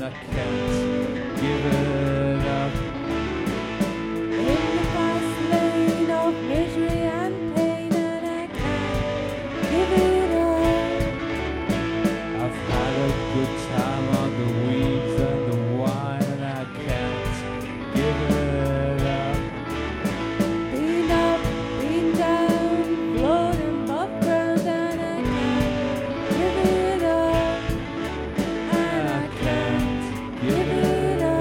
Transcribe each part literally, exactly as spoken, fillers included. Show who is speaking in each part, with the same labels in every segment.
Speaker 1: I can't give it up.
Speaker 2: In the fast lane of misery and pain, and I can't give it up.
Speaker 1: I've had a good time on the weeds and the wine, and I can't give it up.
Speaker 2: Been up, been down, floating above ground, and I can't give it up. And I can't give it up.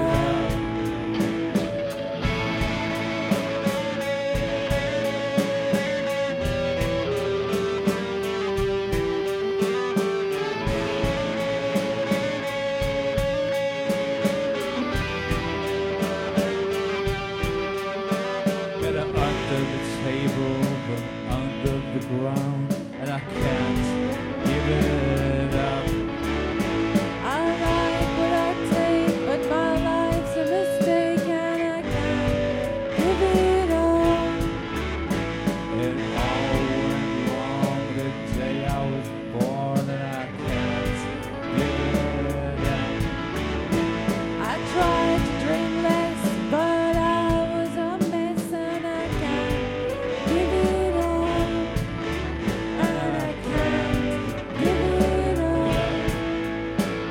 Speaker 1: Better under the table than under the ground, and I can't give it up.
Speaker 2: I like what I take, but my life's a mistake, and I can't give it up.
Speaker 1: It all went wrong the day I was born, and I can't give it up.
Speaker 2: I tried to drink less, but I was a mess, and I can't give it up. And I can't give it up.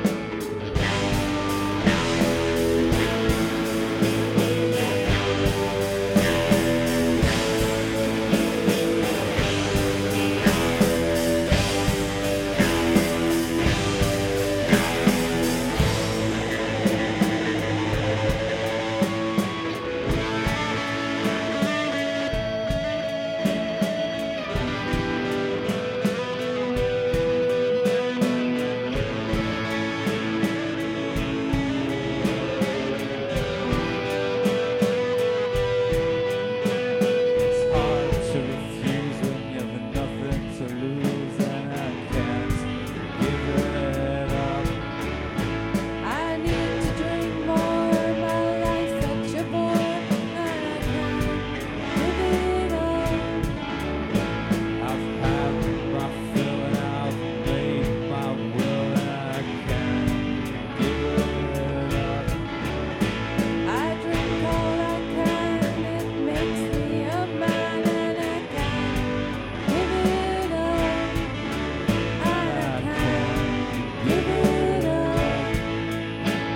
Speaker 1: It's hard to refuse when you've nothing to lose, and I can't give it up.
Speaker 2: I need to drink more, my life's such a bore, and I can't give it up.
Speaker 1: I've had my fill and I've made my will, and I can't give it up.
Speaker 2: I drink all I can, it makes me a man, and I can't give it up. And I can't give it up.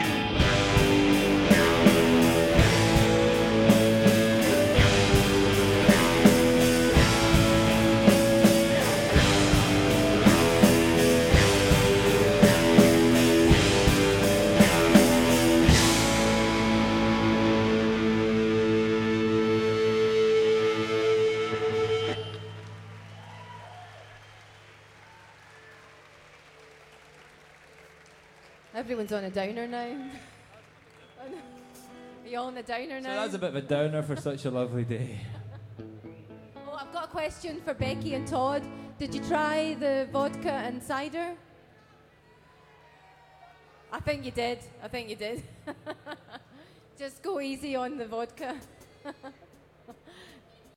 Speaker 2: Everyone's on a downer now. Are you all on a downer
Speaker 1: So
Speaker 2: now?
Speaker 1: that's a bit of a downer for such a lovely day.
Speaker 2: Oh, I've got a question for Becky and Todd. Did you try the vodka and cider? I think you did. I think you did. Just go easy on the vodka.